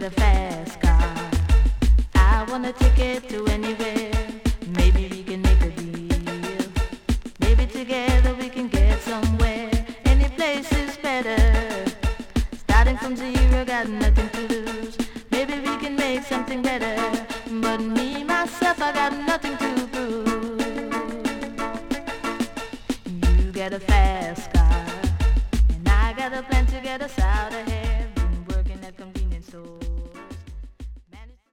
get a fast car. I want a ticket to anywhere. Maybe we can make a deal. Maybe together we can get somewhere. Any place is better. Starting from zero, got nothing to lose. Maybe we can make something better. But me, myself, I got nothing to prove. You get a fast car, and I got a plan to get us out of here.